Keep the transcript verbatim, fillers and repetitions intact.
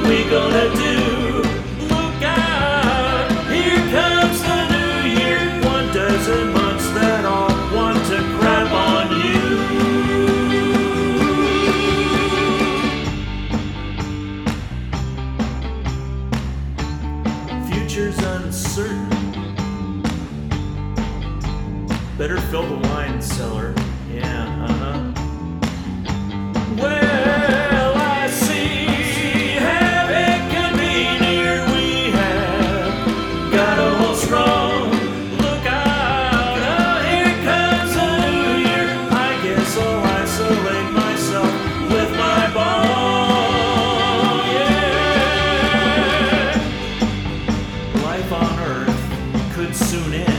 we gonna do? Look out, here comes the new year. One dozen months that all want to crap on you. Future's uncertain. Better fill the wine cellar. Yeah, uh-huh. Well, I see havoc can be near. We have got to hold strong. Look out, oh, here comes a new year. I guess I'll isolate myself with my ball. Yeah. Life on Earth could soon end.